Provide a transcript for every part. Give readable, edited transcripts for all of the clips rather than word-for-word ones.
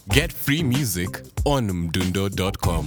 Get free music on mdundo.com.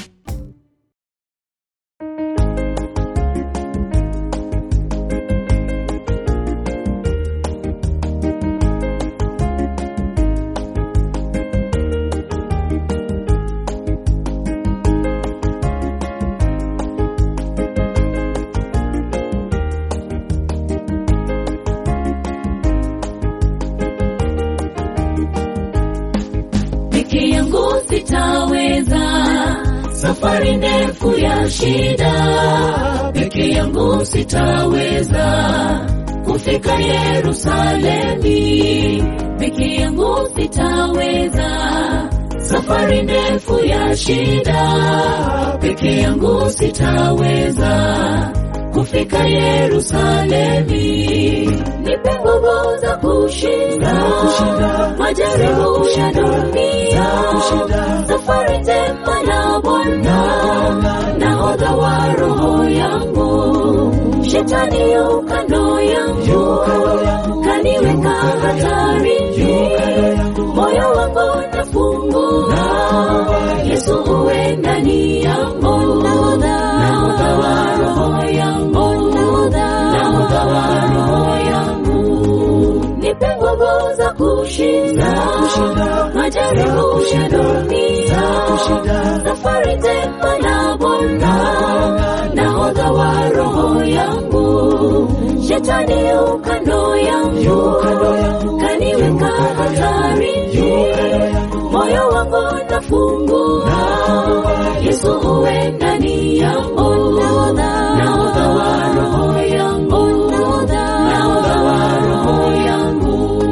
Safari ndefu ya shida, peke yangu sitaweza kufika Yerusalemi, peke yangu sitaweza. Safari ndefu ya shida, peke yangu sitaweza kufika Yerusalemi. Nipe nguvu za kushinda majaribu ya dunia, safari njema na Bwana, nahodha wa roho yangu. Shetani yu kando yangu, kaniweka hatarini, moyo wangu nafungua, Yesu uwe ndani yangu, nahodha wa roho yangu, nahodha wa roho yangu. Nipe nguvu za kushinda majaribu ya dunia, safari njema na Bwana, nahodha wa roho yangu. Shetani yu kando yangu, kaniweka hatarini, moyo wangu nafungua, Yesu uwe ndani yangu, nahodha wa roho yangu, nahodha wa roho yangu.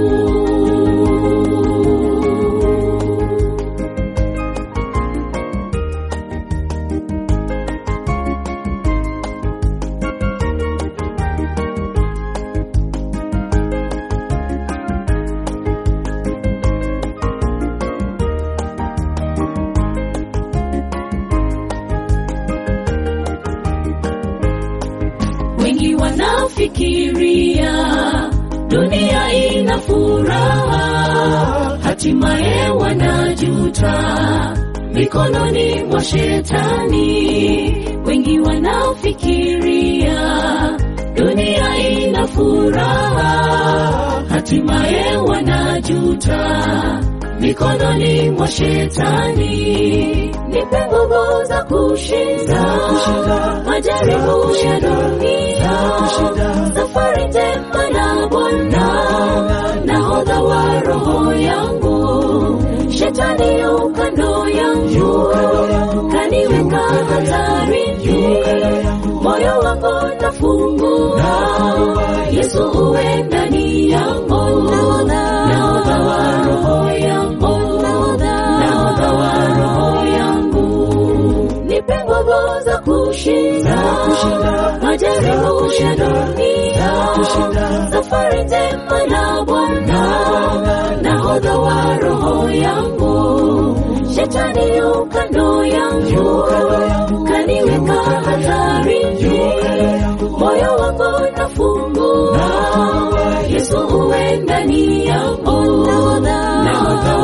Wengi wanafikiria dunia ina furaha, hatimaye wanajuta mikononi mwa Shetani. Wengi wanafikiria dunia ina furaha, hatimaye wanajuta mikononi mwa Shetani. Nipe nguvu za kushinda majaribu ya dunia, safari njema na Bwana, nahodha wa roho yangu. Shetani yu kando yangu, kaniweka hatarini, moyo wangu nafungua, Yesu uwe ndani yangu, nahodha wa roho yangu, nahodha wa roho yangu. Nipe nguvu za kushinda majaribu ya dunia, safari njema na Bwana, nahodha wa roho yangu. Shetani yu kando yangu, kaniweka hatarini, moyo wangu nafungua, Yesu uwe ndani yangu, nahodha